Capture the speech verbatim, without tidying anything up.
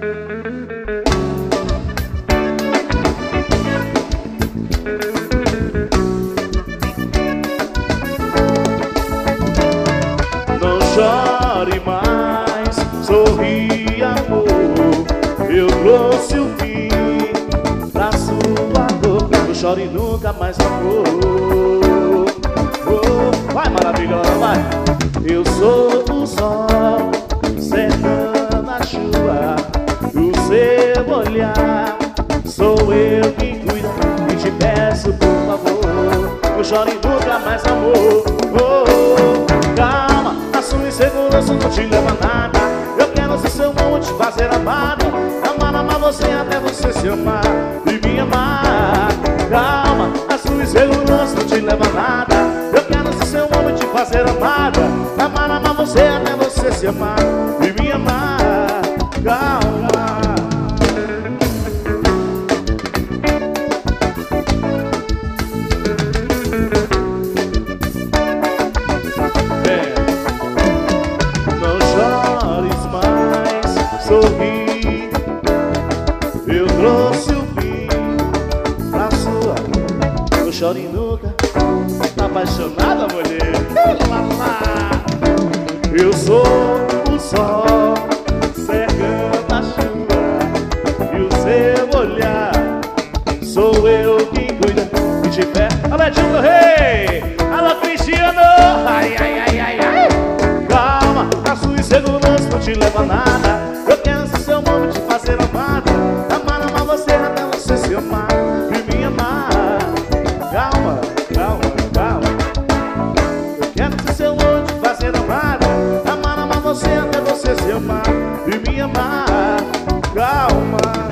Não chore mais, sorri, amor. Eu trouxe o fim pra sua dor. Não chore nunca mais, amor. Oh, vai, maravilhosa, vai. Eu sou o sol, cercando a chuva. O seu olhar, sou eu quem cuida. E te peço, por favor, não chore nunca mais, amor. Oh, oh, calma, a sua insegurança não te leva a nada. Eu quero ser seu amor, te fazer amado. Amar, amar você até você se amar e me amar. Calma, a sua insegurança não te leva a nada. Eu quero ser seu amor, te fazer amada. Amar, amar você até você se amar e me amar. Calma. Sorri, eu trouxe o fim pra sua. Não chore nunca, tá apaixonada, mulher. Eu sou o sol, cercando a chuva. E o seu olhar, sou eu quem cuida e te pé. Alô, Edinho do Rei, alô, Cristiano. Ai, ai, ai, ai, ai. Calma, a sua insegurança não te leva a nada. Eu quero ser seu amor, te fazer amada. Amar, amar você até você se amar e me amar. Calma, calma, calma. Eu quero ser seu amor, te fazer amada. Amar, amar você até você se amar e me amar. Calma.